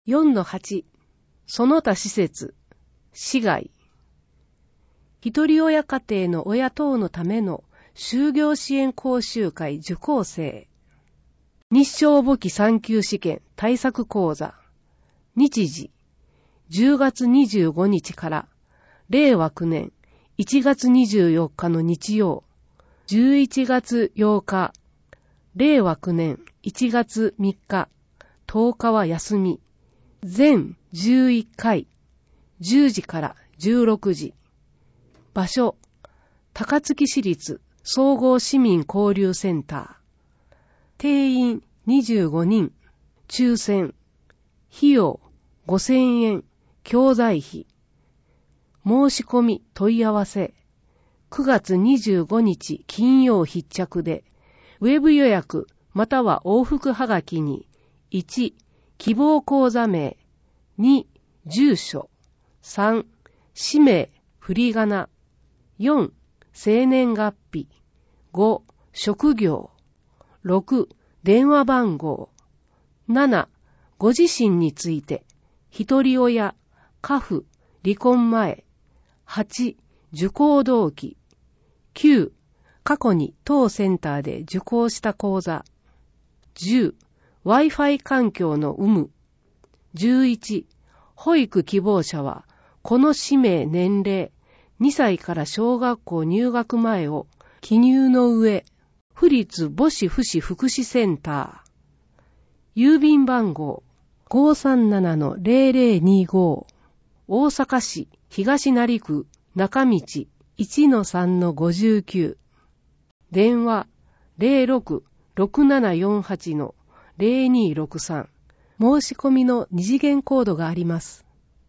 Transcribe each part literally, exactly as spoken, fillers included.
よんのはち、その他施設、市外。一人親家庭の親等のための就業支援講習会受講生。日照簿記さん級試験対策講座。日時、じゅうがつにじゅうごにちかられいわきゅうねんいちがつにじゅうよっかの日曜、じゅういちがつようか、れいわきゅうねんいちがつみっか、とおかは休み。全じゅういっかい、じゅうじからじゅうろくじ。場所、高槻市立総合市民交流センター。定員にじゅうごにん、抽選。費用ごせんえん、教材費。申し込み問い合わせ。くがつにじゅうごにち金曜必着で、ウェブ予約または往復はがきに、いち、希望講座名、に、住所、さん、氏名、振り仮名、よん、生年月日、ご、職業、ろく、電話番号、なな、ご自身について、一人親、家父、離婚前、はち、受講動機、きゅう、過去に当センターで受講した講座、じゅう、Wi-Fi 環境の有無、じゅういち、保育希望者は、この氏名年齢、にさいから小学校入学前を記入の上、府立母子福祉福祉センター、郵便番号 ごーさんななのぜろぜろにご、大阪市東成区中道 いちのさんのごじゅうきゅう、電話 ゼロろく ろくななよんはち のゼロにろくさん、申し込みの二次元コードがあります。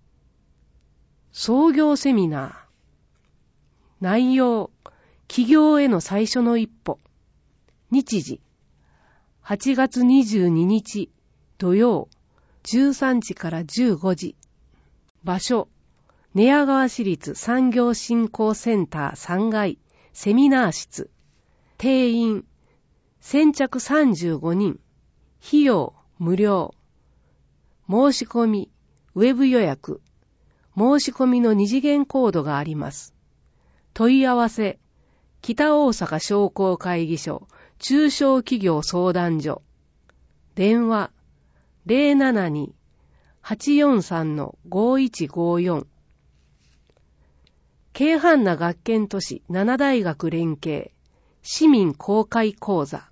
創業セミナー。内容、起業への最初の一歩。日時、はちがつにじゅうににち土曜、じゅうさんじからじゅうごじ。場所、寝屋川市立産業振興センターさんがいセミナー室。定員、先着さんじゅうごにん。費用、無料。申し込み、ウェブ予約。申し込みの二次元コードがあります。問い合わせ、北大阪商工会議所中小企業相談所。電話、ゼロななに はちよんさんのごいちごよん。京阪な学研都市なな大学連携市民公開講座。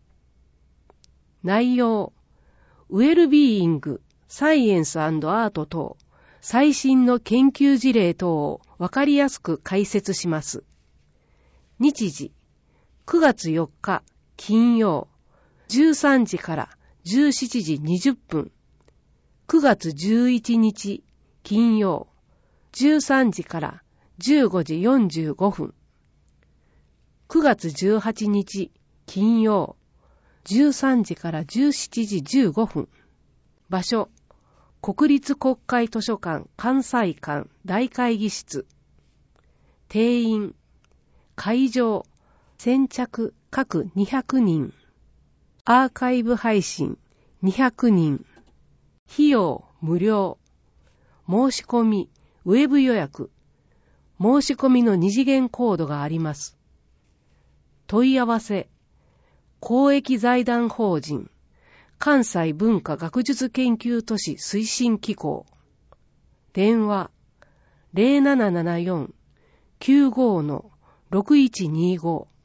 内容、ウェルビーイング、サイエンス&アート等、最新の研究事例等をわかりやすく解説します。日時、くがつよっか金曜、じゅうさんじからじゅうしちじにじゅっぷん。くがつじゅういちにち金曜、じゅうさんじからじゅうごじよんじゅうごふん。くがつじゅうはちにち金曜、じゅうさんじからじゅうしちじじゅうごふん。場所、国立国会図書館関西館大会議室。定員、会場、先着各にひゃくにん。アーカイブ配信にひゃくにん。費用無料。申し込み、ウェブ予約。申し込みの二次元コードがあります。問い合わせ、公益財団法人関西文化学術研究都市推進機構。電話 ゼロななななよん きゅうごのろくいちにご